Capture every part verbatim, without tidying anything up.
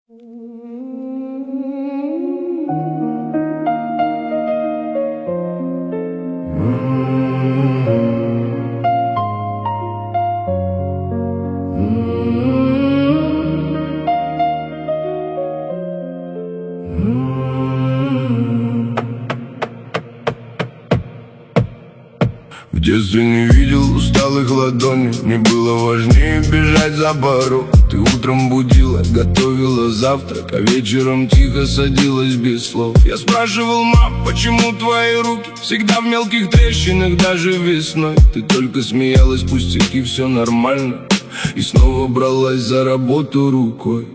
В детстве не видел усталых ладоней, мне было важнее бежать за пару. Ты утром будила, готовила завтрак, а вечером тихо садилась без слов. Я спрашивал: мам, почему твои руки всегда в мелких трещинах даже весной? Ты только смеялась: пустяки, все нормально, и снова бралась за работу рукой.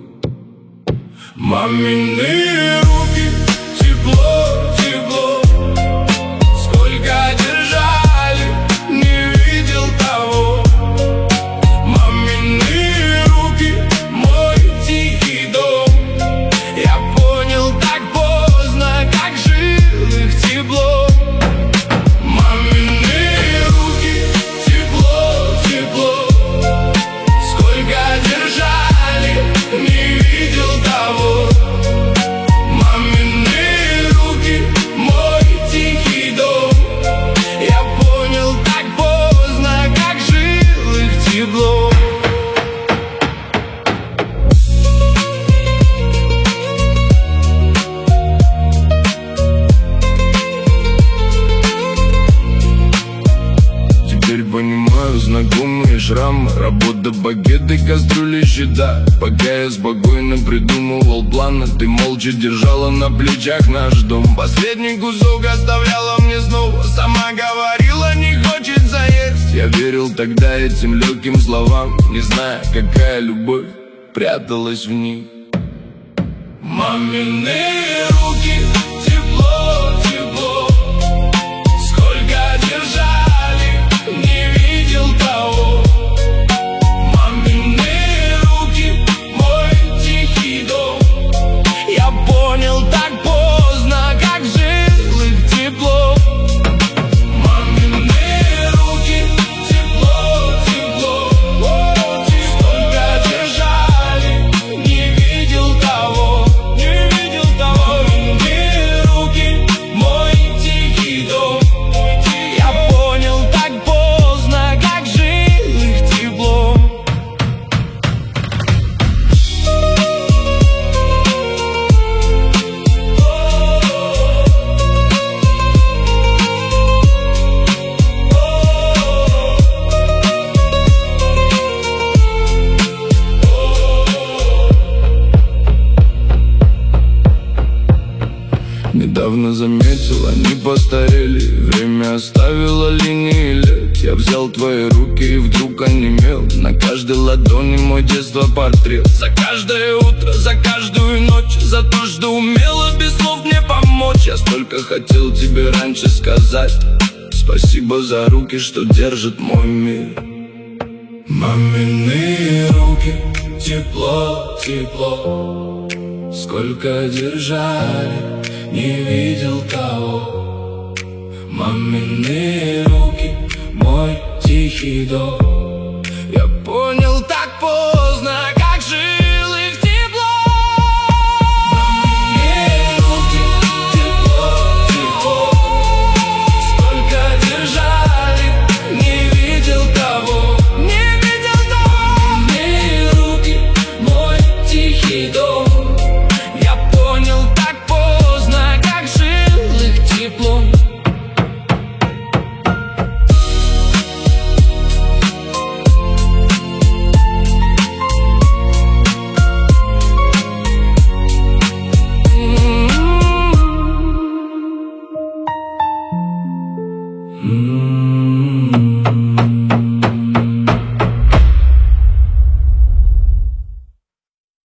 Мамины руки, тепло, тепло, сколько держали, не видел того. Мамины руки, мой тихий дом. Я понял так поздно, как жил их тепло. Мамины руки, тепло, тепло, сколько держали, не видел того. Понимаю знакомые шрамы, работа, багеты, кастрюли, счета. Пока я спокойно придумывал планы, ты молча держала на плечах наш дом. Последний кусок оставляла мне снова, сама говорила: не хочется есть. Я верил тогда этим легким словам, не зная, какая любовь пряталась в них. Мамины руки, тепло, тепло, сколько держали, не видел того. Мамины руки, мой тихий дом. Я понял так поздно, как жил их тепло. Мамины руки, тепло, тепло, сколько держали, не видел того. Не видел того. Мамины руки, мой тихий дом. Я понял так поздно, как жил их тепло. Недавно заметил, они постарели, время оставило линии лет. Я взял твои руки и вдруг онемел. На каждой ладони мой детство портрет. За каждое утро, за каждую ночь, за то, что умела без слов мне помочь. Я столько хотел тебе раньше сказать. Спасибо за руки, что держат мой мир. Мамины руки, тепло, тепло, сколько держали, не видел того. Мамины руки, мой тихий дом. Я понял так поздно, как жил их тепло. Мамины руки, тепло, тепло, сколько держали, не видел того. Не видел того. Мамины руки, мой тихий дом. Я понял так поздно, как жил их тепло. Mm-hmm.